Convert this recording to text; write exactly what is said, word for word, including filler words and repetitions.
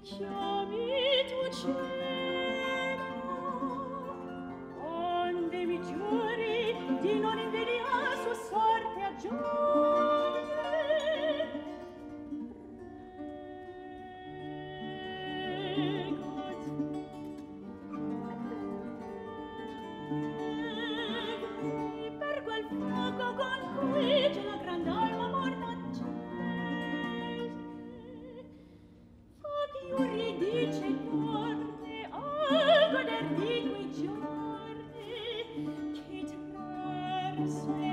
chiami tu cielo, onde mi giuri di non invidiar sua sorte a gioie. Pregoti, pregoti, per quel fuoco con cui c'è la grande alma morta accese, fa ch'io ridice torne a goder di quei giorni che trarse